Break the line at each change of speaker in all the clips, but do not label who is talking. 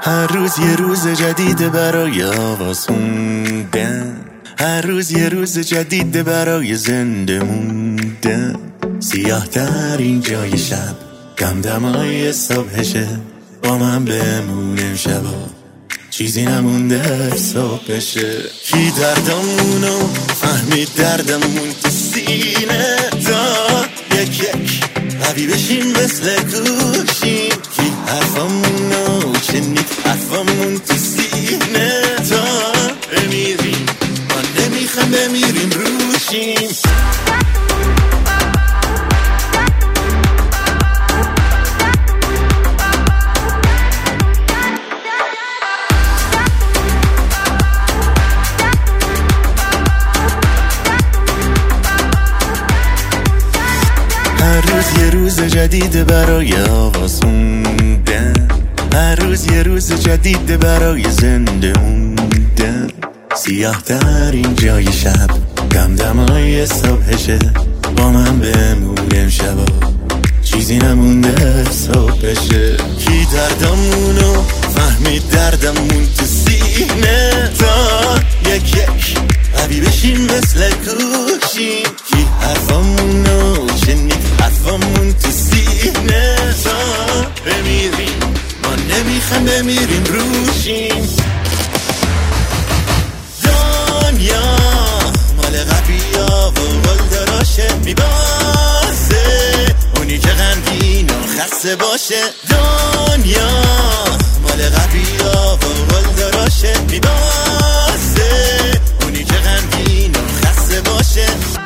هر روز یه روز جدید برای آواز خوندن، هر روز یه روز جدید برای زنده موندن. سیاه ترین جای شب دمدمای صبحشه، با من بمونه شبا چیزی نمونده صبح بشه. کی دردمونو فهمید دردمون تو سینه، تا یک یک قوی بشیم مثل گوشیم. کی حرفمونو شنید حرفمون تو سینه، تا بمیریم ما نمیخوام بمیریم روشیم. هر روز یه روز جدید برای آواز خوندن، هر روز یه روز جدید برای زنده موندن. سیاه ترین جای شب دمدمای صبحشه، با من بمونه شبا چیزی نمونده صبح بشه. کی دردمونو فهمید دردمون تو سینه، تا یک یک قوی بشیم مثل گوشیم. کی حرفمونو شنید حرفمون تو سینه، تا بمیریم ما نمیخوام بمیریم روشیم. دنیا مال قویا و قلدراشه، میبازه اونی که غمگین و خسته باشه. دنیا مال قویا و قلدراشه، میبازه اونی که غمگین و خسته باشه.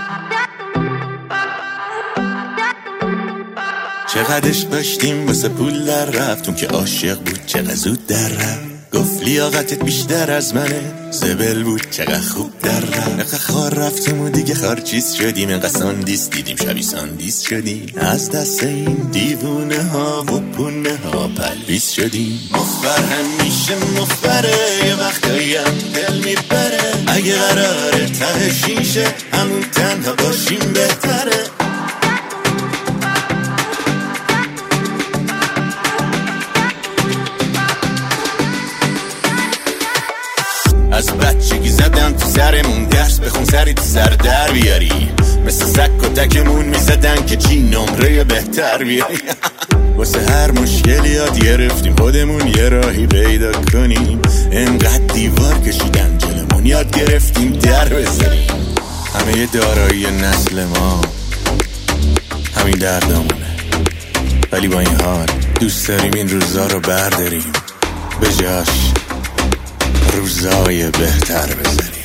چقدرش داشتیم واسه پول در رفتون که عاشق بود چقدر زود در رفت. گفت لیاقتت بیشتر از منه، زبل بود چقدر خوب در رفت. نقه خار رفتیم و دیگه خارچیز شدیم، انقدر ساندیس دیدیم شبی ساندیس شدیم. از دست این دیوونه ها و پونه ها پلویز شدیم. مخبر همیشه مخبره، یه وقتایی هم دل میبره. اگه قراره ته شیشه همون تنها باشیم بهتره. از بچگی زدن تو سرمون درس بخون سری تو سر در بیاری. مثل سک و تکمون میزدن که چی نمره بهتر بیاری. واسه هر مشکلی یاد گرفتیم خودمون یه راهی پیدا کنیم. انقدر دیوار کشیدن جلمون یاد گرفتیم در بزنیم. همه دارایی نسل ما همین دردمونه، ولی با این حال دوست داریم این روزا رو برداریم، به جاش روزای بهتر بذاریم.